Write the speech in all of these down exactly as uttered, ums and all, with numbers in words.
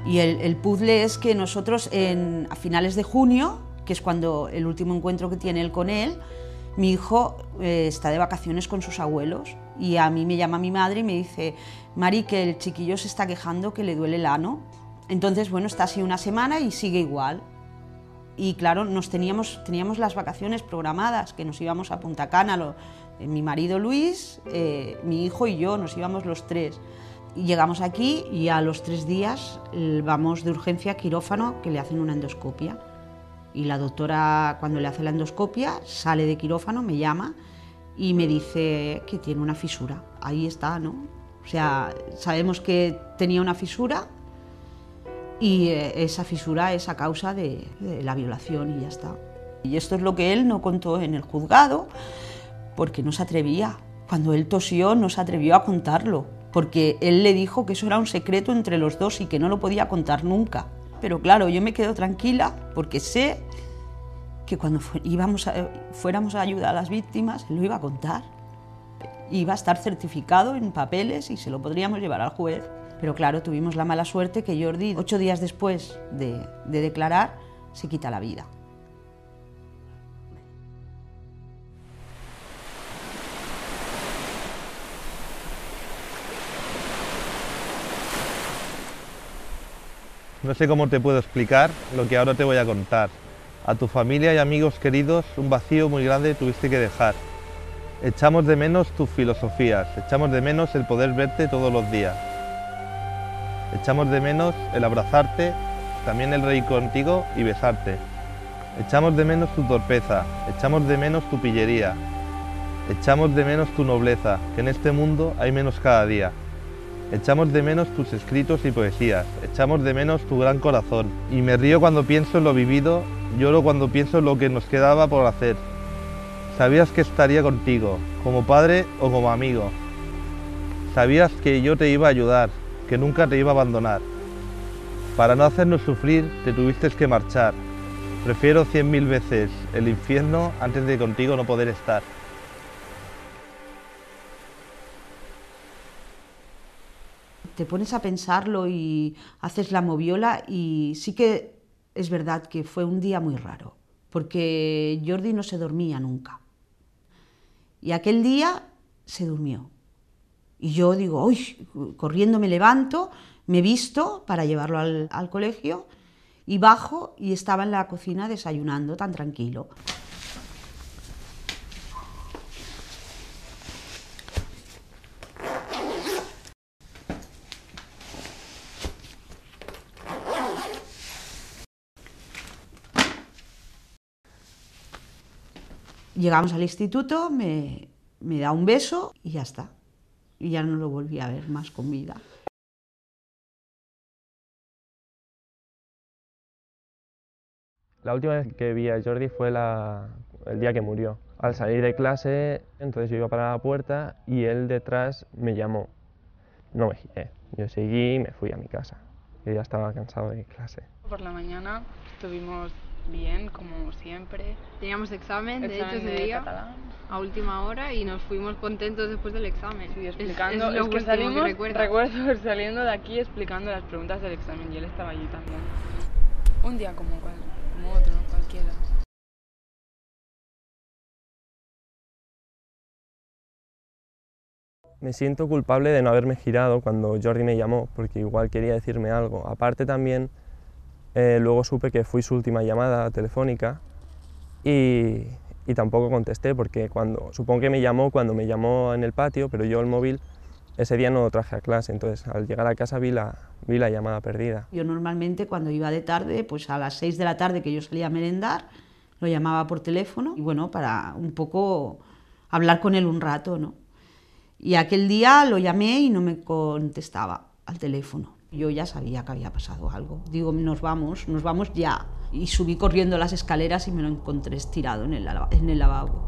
Y el, el puzzle es que nosotros en, a finales de junio, que es cuando el último encuentro que tiene él con él, mi hijo eh, está de vacaciones con sus abuelos y a mí me llama mi madre y me dice: Mari, que el chiquillo se está quejando, que le duele el ano. Entonces, bueno, está así una semana y sigue igual. Y claro, nos teníamos, teníamos las vacaciones programadas, que nos íbamos a Punta Cana, lo, eh, mi marido Luis, eh, mi hijo y yo, nos íbamos los tres. Y llegamos aquí y a los tres días vamos de urgencia a quirófano, que le hacen una endoscopia. Y la doctora, cuando le hace la endoscopia, sale de quirófano, me llama y me dice que tiene una fisura. Ahí está, ¿no? O sea, sabemos que tenía una fisura y esa fisura es a causa de, de la violación y ya está. Y esto es lo que él no contó en el juzgado porque no se atrevía. Cuando él tosió no se atrevió a contarlo porque él le dijo que eso era un secreto entre los dos y que no lo podía contar nunca. Pero claro, yo me quedo tranquila porque sé que cuando fu íbamos a, fuéramos a ayudar a las víctimas, él lo iba a contar. Iba a estar certificado en papeles y se lo podríamos llevar al juez. Pero claro, tuvimos la mala suerte que Jordi, ocho días después de, de declarar, se quita la vida. No sé cómo te puedo explicar lo que ahora te voy a contar. A tu familia y amigos queridos un vacío muy grande tuviste que dejar. Echamos de menos tus filosofías, echamos de menos el poder verte todos los días. Echamos de menos el abrazarte, también el reír contigo y besarte. Echamos de menos tu torpeza, echamos de menos tu pillería. Echamos de menos tu nobleza, que en este mundo hay menos cada día. Echamos de menos tus escritos y poesías, echamos de menos tu gran corazón. Y me río cuando pienso en lo vivido, lloro cuando pienso en lo que nos quedaba por hacer. Sabías que estaría contigo, como padre o como amigo. Sabías que yo te iba a ayudar, que nunca te iba a abandonar. Para no hacernos sufrir, te tuviste que marchar. Prefiero cien mil veces el infierno antes de contigo no poder estar. Te pones a pensarlo y haces la moviola y sí que es verdad que fue un día muy raro, porque Jordi no se dormía nunca. Y aquel día se durmió. Y yo digo, uy, corriendo me levanto, me visto para llevarlo al, al colegio y bajo y estaba en la cocina desayunando tan tranquilo. Llegamos al instituto, me, me da un beso y ya está. Y ya no lo volví a ver más con vida. La última vez que vi a Jordi fue la, el día que murió. Al salir de clase, entonces yo iba para la puerta y él detrás me llamó. No me giré, yo seguí y me fui a mi casa. Yo ya estaba cansado de clase. Por la mañana estuvimos bien, como siempre. Teníamos examen, de examen hecho, ese de día, catalán. a última hora, y nos fuimos contentos después del examen. Sí, explicando, es, es, es lo que salimos, que recuerdo. recuerdo saliendo de aquí explicando las preguntas del examen y él estaba allí también. Un día como, cual, como otro, cualquiera. Me siento culpable de no haberme girado cuando Jordi me llamó, porque igual quería decirme algo. Aparte también, eh, luego supe que fui su última llamada telefónica y, y tampoco contesté, porque cuando, supongo que me llamó cuando me llamó en el patio, pero yo el móvil ese día no lo traje a clase, entonces al llegar a casa vi la, vi la llamada perdida. Yo normalmente cuando iba de tarde, pues a las seis de la tarde que yo salía a merendar, lo llamaba por teléfono y bueno, para un poco hablar con él un rato, ¿no? Y aquel día lo llamé y no me contestaba al teléfono. Yo ya sabía que había pasado algo. Digo, nos vamos, nos vamos ya. Y subí corriendo las escaleras y me lo encontré estirado en el, en el lavabo.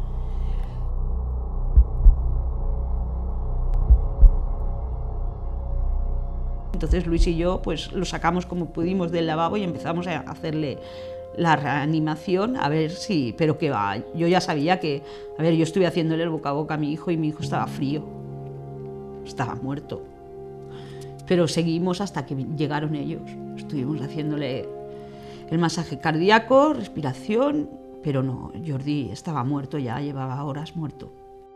Entonces Luis y yo pues lo sacamos como pudimos del lavabo y empezamos a hacerle la reanimación, a ver si, pero que va, yo ya sabía que, a ver, yo estuve haciéndole el boca a boca a mi hijo y mi hijo estaba frío, estaba muerto. Pero seguimos hasta que llegaron ellos. Estuvimos haciéndole el masaje cardíaco, respiración, pero no, Jordi estaba muerto ya, llevaba horas muerto.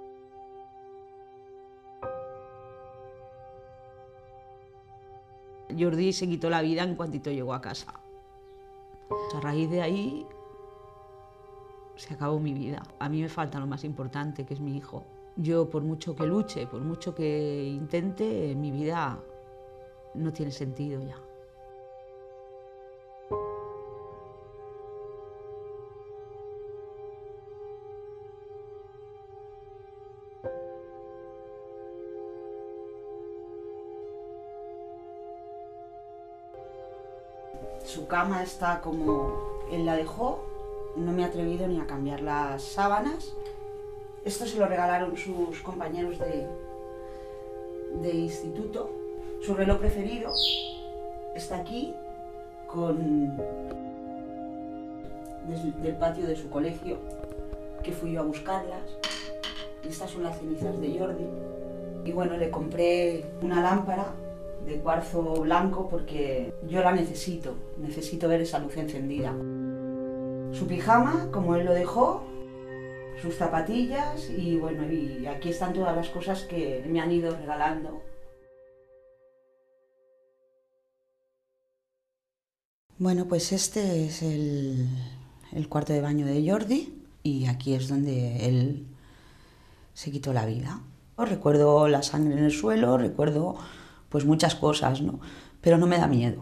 Jordi se quitó la vida en cuantito llegó a casa. A raíz de ahí se acabó mi vida. A mí me falta lo más importante, que es mi hijo. Yo, por mucho que luche, por mucho que intente, mi vida no tiene sentido ya. Su cama está como él la dejó, no me he atrevido ni a cambiar las sábanas. Esto se lo regalaron sus compañeros de, de instituto. Su reloj preferido está aquí, con, desde del patio de su colegio, que fui yo a buscarlas. Estas son las cenizas de Jordi. Y bueno, le compré una lámpara de cuarzo blanco porque yo la necesito, necesito ver esa luz encendida. Su pijama, como él lo dejó, sus zapatillas y bueno, y aquí están todas las cosas que me han ido regalando. Bueno, pues este es el, el cuarto de baño de Jordi y aquí es donde él se quitó la vida. Recuerdo la sangre en el suelo, recuerdo pues muchas cosas, ¿no? Pero no me da miedo.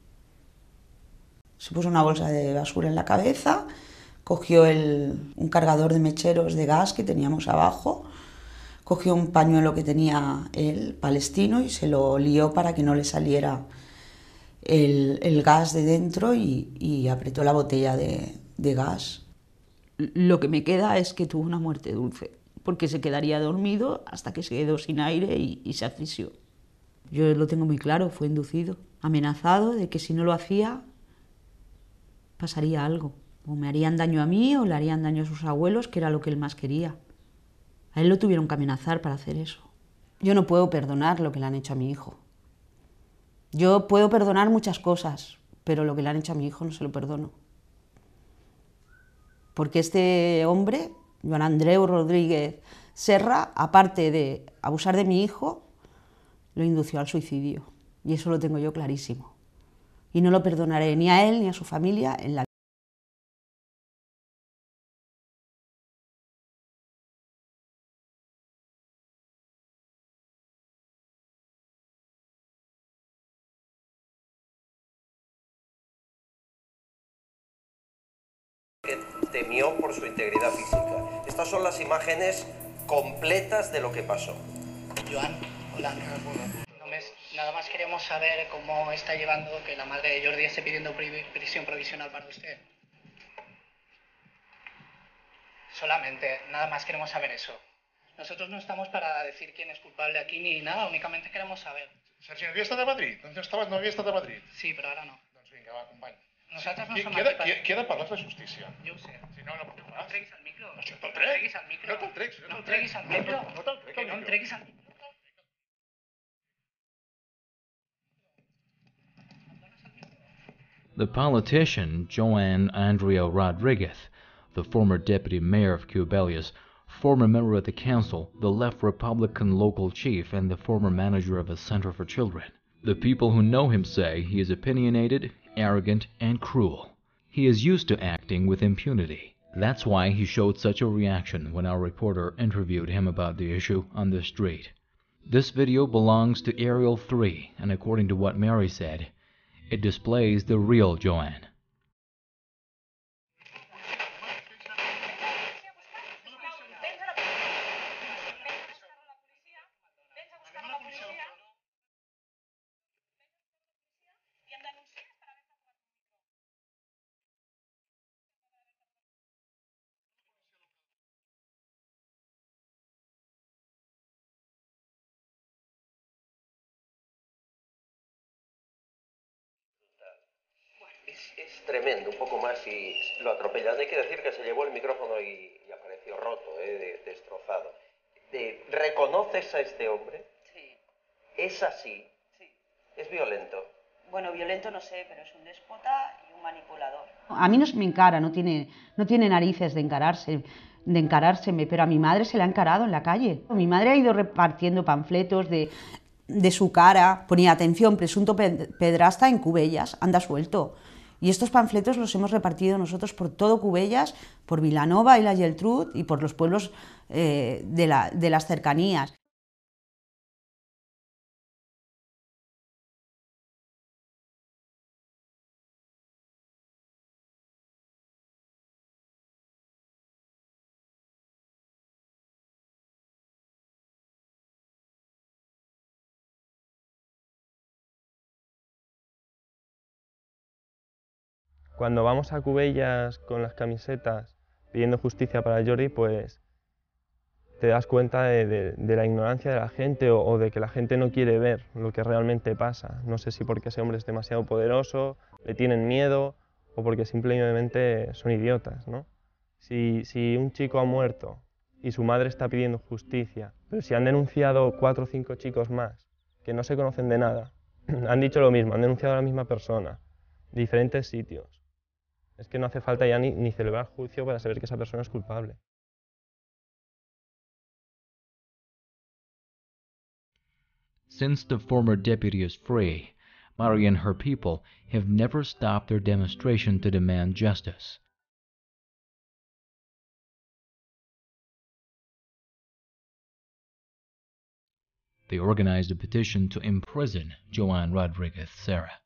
Se puso una bolsa de basura en la cabeza, cogió el, un cargador de mecheros de gas que teníamos abajo, cogió un pañuelo que tenía él, palestino, y se lo lió para que no le saliera el, el gas de dentro y, y apretó la botella de, de gas. Lo que me queda es que tuvo una muerte dulce, porque se quedaría dormido hasta que se quedó sin aire y, y se asfixió. Yo lo tengo muy claro, fue inducido, amenazado de que si no lo hacía pasaría algo. O me harían daño a mí o le harían daño a sus abuelos, que era lo que él más quería. A él lo tuvieron que amenazar para hacer eso. Yo no puedo perdonar lo que le han hecho a mi hijo. Yo puedo perdonar muchas cosas, pero lo que le han hecho a mi hijo no se lo perdono. Porque este hombre, Joan Andreu Rodríguez Serra, aparte de abusar de mi hijo, lo indució al suicidio. Y eso lo tengo yo clarísimo. Y no lo perdonaré ni a él ni a su familia en la vida. Que temió por su integridad física. Estas son las imágenes completas de lo que pasó. Joan, hola. Només, nada más queremos saber cómo está llevando que la madre de Jordi esté pidiendo prisión provisional para usted. Solamente, nada más queremos saber eso. Nosotros no estamos para decir quién es culpable aquí ni nada, únicamente queremos saber. Sergi, no havia estat a Madrid? On estaves? No havia estat a Madrid? Sí, però ara no. Doncs vinga, va, company. Nosaltres no Qui- som Queda, aquí per... qui- queda parlat de justícia. Jo ho sé. Si no, no, no, No treguis el micro. Això No te'l trec. treguis el micro. No te'l trec, no No te'l treguis el trec. micro. No te'l trec, Que el no em micro. treguis el micro. The politician Joan Andrea Rodriguez, the former deputy mayor of Cubelius, former member of the council, the left Republican local chief, and the former manager of a center for children. The people who know him say he is opinionated, arrogant, and cruel. He is used to acting with impunity. That's why he showed such a reaction when our reporter interviewed him about the issue on the street. This video belongs to Ariel three, and according to what Mary said, it displays the real Joanne. Es, es tremendo, un poco más y lo atropellan. Hay que decir que se llevó el micrófono y, y apareció roto, eh, de- destrozado. Eh, ¿Reconoces a este hombre? Sí, ¿Es así? sí. Es violento. Bueno, violento no sé, pero es un déspota y un manipulador. A mí no se me encara, no tiene, no tiene narices de encararse, de encarárseme, pero a mi madre se le ha encarado en la calle. Mi madre ha ido repartiendo panfletos de, de su cara, ponía atención, presunto pedrasta en Cubellas, anda suelto. Y estos panfletos los hemos repartido nosotros por todo Cubellas, por Vilanova y la Geltrud y por los pueblos eh, de, la, de las cercanías. Cuando vamos a Cubellas con las camisetas pidiendo justicia para Jordi, pues te das cuenta de, de, de la ignorancia de la gente o, o de que la gente no quiere ver lo que realmente pasa. No sé si porque ese hombre es demasiado poderoso, le tienen miedo o porque simplemente son idiotas, ¿no? Si, si un chico ha muerto y su madre está pidiendo justicia, pero si han denunciado cuatro o cinco chicos más que no se conocen de nada, han dicho lo mismo, han denunciado a la misma persona, de diferentes sitios. Es que no hace falta ya ni, ni celebrar juicio para saber que esa persona es culpable. Since the former deputy is free, Mari and her people have never stopped their demonstration to demand justice. They organized a petition to imprison Joan Rodriguez Serra.